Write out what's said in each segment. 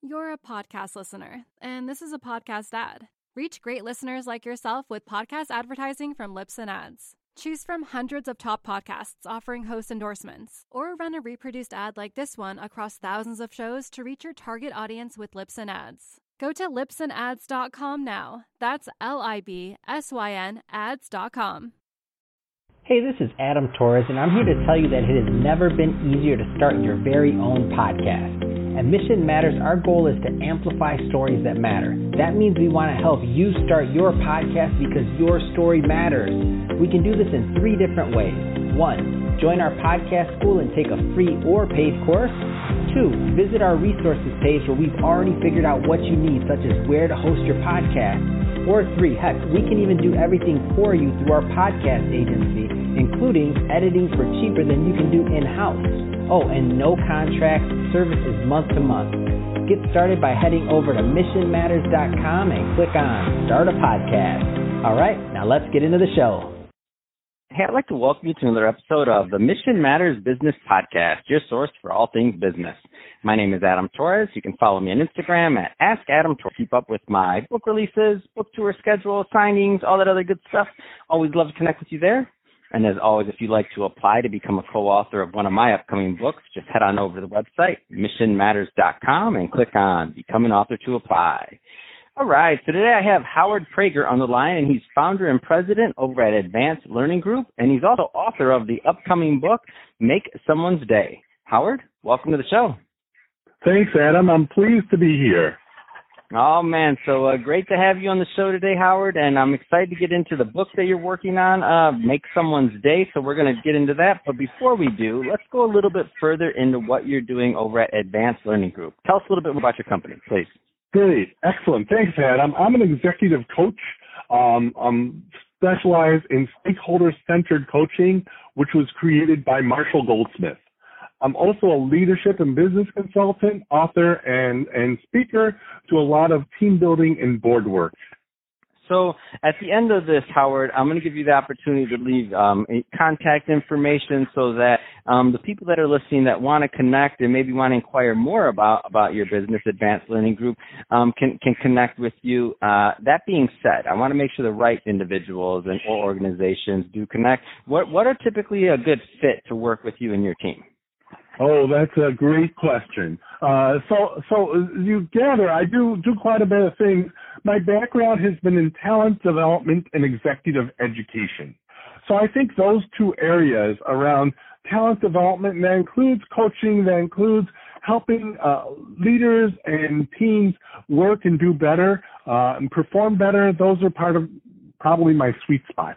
You're a podcast listener, and this is a podcast ad. Reach great listeners like yourself with podcast advertising from Libsyn Ads. Choose from hundreds of top podcasts offering host endorsements, or run a reproduced ad like this one across thousands of shows to reach your target audience with Libsyn Ads. Go to libsynads.com now. That's LIBSYN ads.com. Hey, this is Adam Torres, and I'm here to tell you that it has never been easier to start your very own podcast. At Mission Matters, our goal is to amplify stories that matter. That means we want to help you start your podcast because your story matters. We can do this in 3 different ways. 1, join our podcast school and take a free or paid course. 2, visit our resources page where we've already figured out what you need, such as where to host your podcast. Or 3, heck, we can even do everything for you through our podcast agency, including editing for cheaper than you can do in-house. Oh, and no contract, service is month to month. Get started by heading over to missionmatters.com and click on Start a Podcast. All right, now let's get into the show. Hey, I'd like to welcome you to another episode of the Mission Matters Business Podcast, your source for all things business. My name is Adam Torres. You can follow me on Instagram at AskAdamTorres. Keep up with my book releases, book tour schedule, signings, all that other good stuff. Always love to connect with you there. And as always, if you'd like to apply to become a co-author of one of my upcoming books, just head on over to the website, missionmatters.com, and click on Become an Author to apply. All right, so today I have Howard Prager on the line, and he's founder and president over at Advanced Learning Group, and he's also author of the upcoming book, Make Someone's Day. Howard, welcome to the show. Thanks, Adam. I'm pleased to be here. Oh, man, so great to have you on the show today, Howard, and I'm excited to get into the book that you're working on, Make Someone's Day, so we're going to get into that. But before we do, let's go a little bit further into what you're doing over at Advanced Learning Group. Tell us a little bit more about your company, please. Great. Excellent. Thanks, Adam. I'm an executive coach. I'm specialized in stakeholder-centered coaching, which was created by Marshall Goldsmith. I'm also a leadership and business consultant, author, and speaker to a lot of team building and board work. So at the end of this, Howard, I'm going to give you the opportunity to leave contact information so that the people that are listening that want to connect and maybe want to inquire more about your business, Advanced Learning Group, can connect with you. That being said, I want to make sure the right individuals and or organizations do connect. What are typically a good fit to work with you and your team? Oh, that's a great question. So you gather, I do quite a bit of things. My background has been in talent development and executive education. So I think those 2 areas around talent development, and that includes coaching, that includes helping leaders and teams work and do better and perform better, those are part of probably my sweet spots.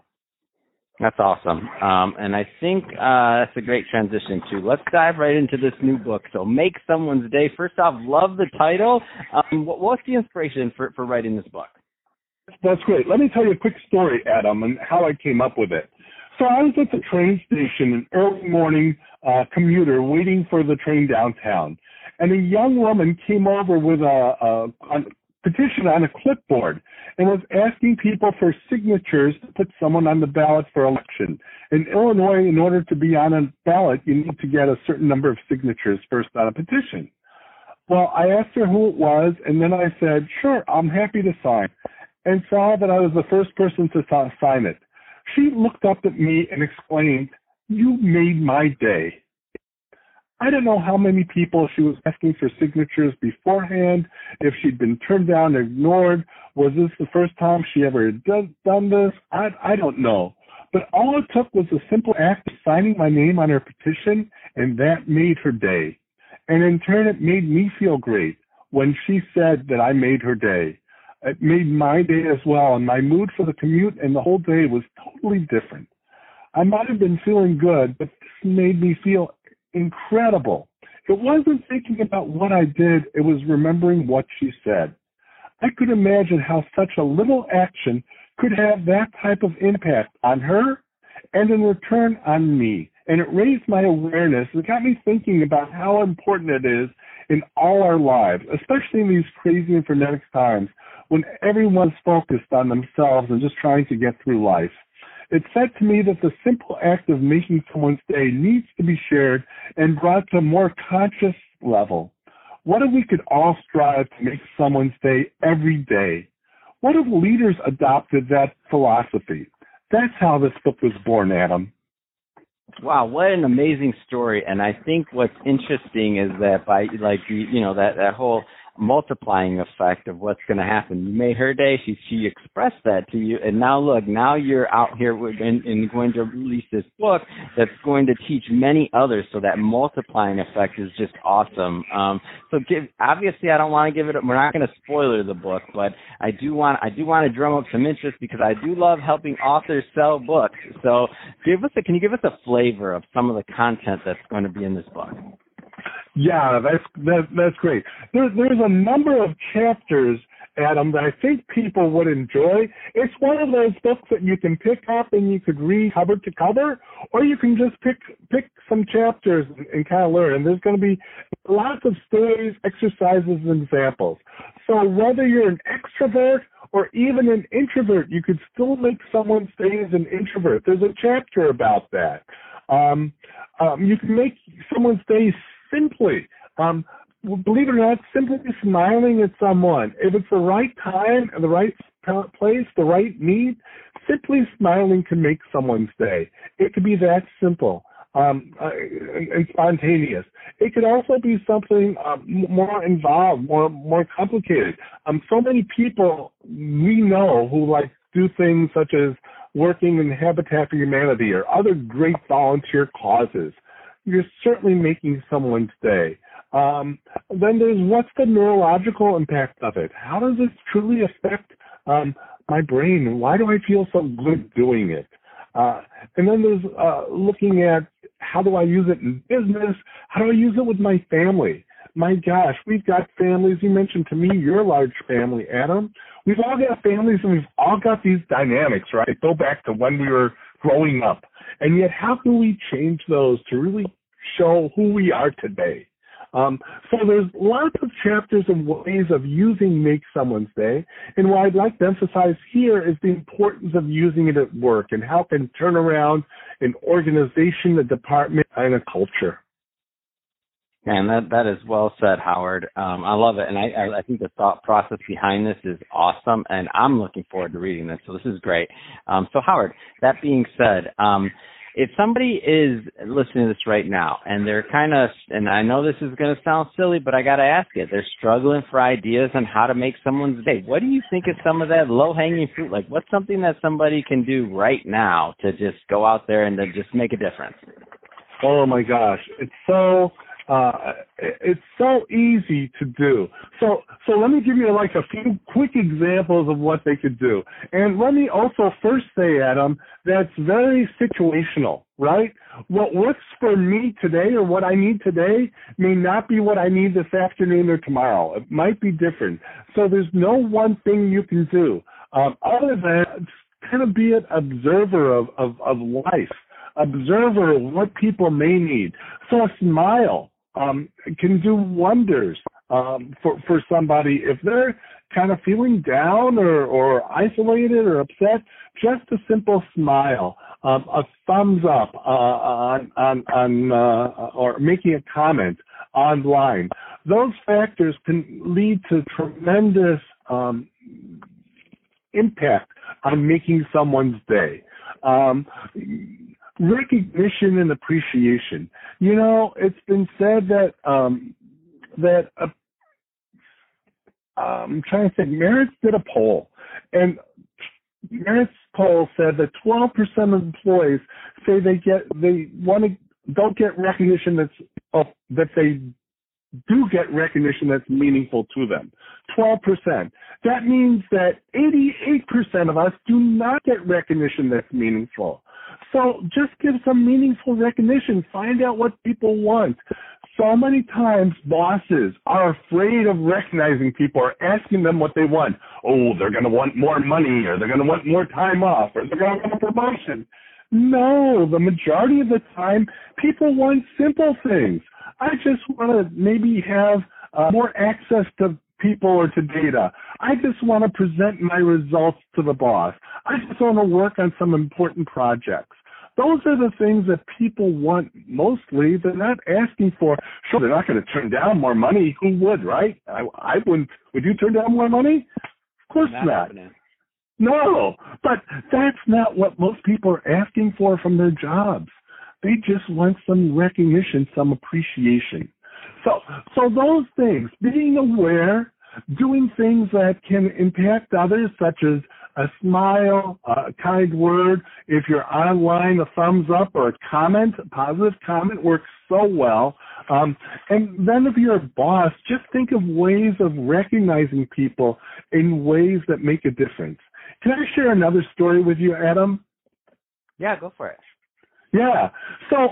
That's awesome. And I think that's a great transition, too. Let's dive right into this new book. So Make Someone's Day. First off, love the title. What's the inspiration for writing this book? That's great. Let me tell you a quick story, Adam, and how I came up with it. So I was at the train station, an early morning commuter, waiting for the train downtown. And a young woman came over with a petition on a clipboard and was asking people for signatures to put someone on the ballot for election. In Illinois, in order to be on a ballot, you need to get a certain number of signatures first on a petition. Well, I asked her who it was, and then I said, sure, I'm happy to sign, and saw that I was the first person to sign it. She looked up at me and exclaimed, "You made my day." I don't know how many people she was asking for signatures beforehand, if she'd been turned down or ignored. Was this the first time she ever done this? I don't know. But all it took was a simple act of signing my name on her petition, and that made her day. And in turn, it made me feel great when she said that I made her day. It made my day as well, and my mood for the commute and the whole day was totally different. I might have been feeling good, but this made me feel incredible. It wasn't thinking about what I did, it was remembering what she said. I could imagine how such a little action could have that type of impact on her and in return on me. And it raised my awareness. It got me thinking about how important it is in all our lives, especially in these crazy and frenetic times when everyone's focused on themselves and just trying to get through life. It said to me that the simple act of making someone's day needs to be shared and brought to a more conscious level. What if we could all strive to make someone's day every day? What if leaders adopted that philosophy? That's how this book was born, Adam. Wow, what an amazing story. And I think what's interesting is that by that whole multiplying effect of what's going to happen. You made her day. She expressed that to you. And now look, now you're out here and going to release this book that's going to teach many others. So that multiplying effect is just awesome. Obviously I don't want to give it up. We're not going to spoiler the book, but I do want to drum up some interest because I do love helping authors sell books. So can you give us a flavor of some of the content that's going to be in this book? Yeah, that's great. There's a number of chapters, Adam, that I think people would enjoy. It's one of those books that you can pick up and you could read cover to cover, or you can just pick some chapters and kind of learn. And there's going to be lots of stories, exercises, and examples. So whether you're an extrovert or even an introvert, you could still make someone's day as an introvert. There's a chapter about that. You can make someone's day simply, believe it or not, simply smiling at someone. If it's the right time and the right place, the right need, simply smiling can make someone's day. It could be that simple and spontaneous. It could also be something more involved, more complicated. So many people we know who do things such as working in Habitat for Humanity or other great volunteer causes. You're certainly making someone's day. Then there's what's the neurological impact of it? How does this truly affect my brain? Why do I feel so good doing it? And then there's looking at how do I use it in business? How do I use it with my family? My gosh, we've got families. You mentioned to me your large family, Adam. We've all got families and we've all got these dynamics, right? Go back to when we were growing up. And yet how can we change those to really show who we are today? So there's lots of chapters and ways of using Make Someone's Day. And what I'd like to emphasize here is the importance of using it at work and how it can turn around an organization, a department, and a culture. Man, that is well said, Howard. I love it. And I think the thought process behind this is awesome. And I'm looking forward to reading this. So this is great. So Howard, that being said, if somebody is listening to this right now and they're and I know this is going to sound silly, but I got to ask it, they're struggling for ideas on how to make someone's day. What do you think is some of that low-hanging fruit? What's something that somebody can do right now to just go out there and to just make a difference? Oh my gosh. It's so easy to do. So let me give you a few quick examples of what they could do. And let me also first say, Adam, that's very situational, right? What works for me today or what I need today may not be what I need this afternoon or tomorrow. It might be different. So there's no one thing you can do other than kind of be an observer of life, observer of what people may need. So a smile can do wonders for somebody. If they're kind of feeling down or isolated or upset, just a simple smile, a thumbs up or making a comment online. Those factors can lead to tremendous impact on making someone's day. Recognition and appreciation. It's been said that I'm trying to think. Merit's did a poll, and Merit's poll said that 12% of employees say don't get recognition that they do get recognition that's meaningful to them. 12%. That means that 88% of us do not get recognition that's meaningful. So just give some meaningful recognition. Find out what people want. So many times bosses are afraid of recognizing people or asking them what they want. Oh, they're going to want more money, or they're going to want more time off, or they're going to want a promotion. No, the majority of the time, people want simple things. I just want to maybe have more access to people or to data. I just want to present my results to the boss. I just want to work on some important projects. Those are the things that people want mostly. They're not asking for, sure, they're not going to turn down more money. Who would, right? I wouldn't. Would you turn down more money? Of course not. No, but that's not what most people are asking for from their jobs. They just want some recognition, some appreciation. So those things, being aware, doing things that can impact others, such as a smile, a kind word. If you're online, a thumbs up or a comment, a positive comment works so well. And then if you're a boss, just think of ways of recognizing people in ways that make a difference. Can I share another story with you, Adam? Yeah, go for it. Yeah. So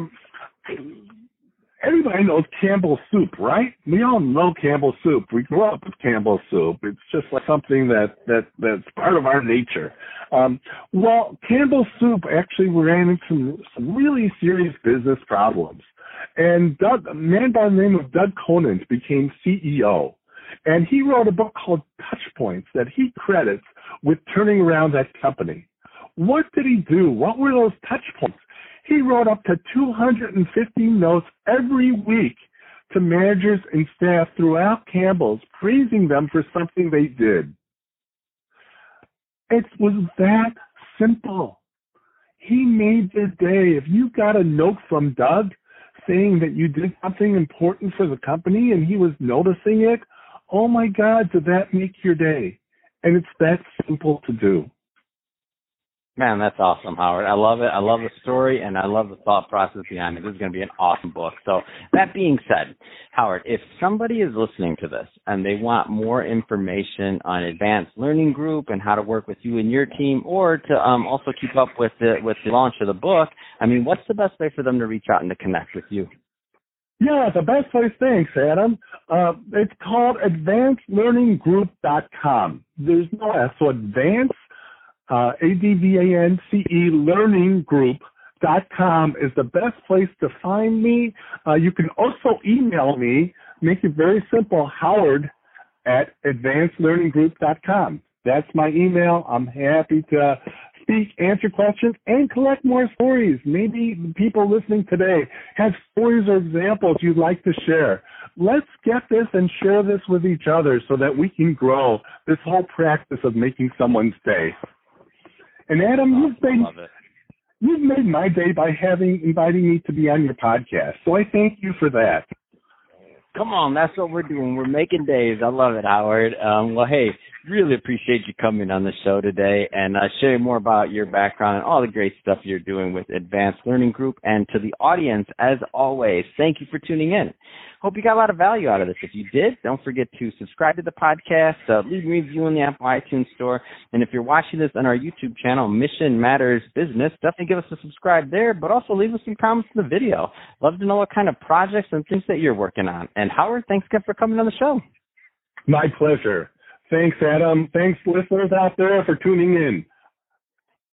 everybody knows Campbell's soup, right? We all know Campbell's soup. We grew up with Campbell's soup. It's just like something that's part of our nature. Well, Campbell's soup actually ran into some really serious business problems. And a man by the name of Doug Conant became CEO. And he wrote a book called Touch Points that he credits with turning around that company. What did he do? What were those touch points? He wrote up to 250 notes every week to managers and staff throughout Campbell's, praising them for something they did. It was that simple. He made their day. If you got a note from Doug saying that you did something important for the company and he was noticing it, oh my God, did that make your day? And it's that simple to do. Man, that's awesome, Howard. I love it. I love the story, and I love the thought process behind it. This is going to be an awesome book. So that being said, Howard, if somebody is listening to this and they want more information on Advanced Learning Group and how to work with you and your team, or to also keep up with the launch of the book, I mean, what's the best way for them to reach out and to connect with you? Yeah, the best place, thanks, Adam. It's called advancedlearninggroup.com. There's no S, so advanced, ADVANCE, learninggroup.com is the best place to find me. You can also email me, make it very simple, Howard at advancedlearninggroup.com. That's my email. I'm happy to speak, answer questions, and collect more stories. Maybe the people listening today have stories or examples you'd like to share. Let's get this and share this with each other so that we can grow this whole practice of making someone's day. And Adam, you've made my day by inviting me to be on your podcast. So I thank you for that. Come on, that's what we're doing. We're making days. I love it, Howard. Well, hey, really appreciate you coming on the show today and sharing more about your background and all the great stuff you're doing with Advanced Learning Group. And to the audience, as always, thank you for tuning in. Hope you got a lot of value out of this. If you did, don't forget to subscribe to the podcast, leave a review in the Apple iTunes store, and if you're watching this on our YouTube channel, Mission Matters Business, definitely give us a subscribe there, but also leave us some comments in the video. Love to know what kind of projects and things that you're working on. And Howard, thanks again for coming on the show. My pleasure. Thanks, Adam. Thanks, listeners out there, for tuning in.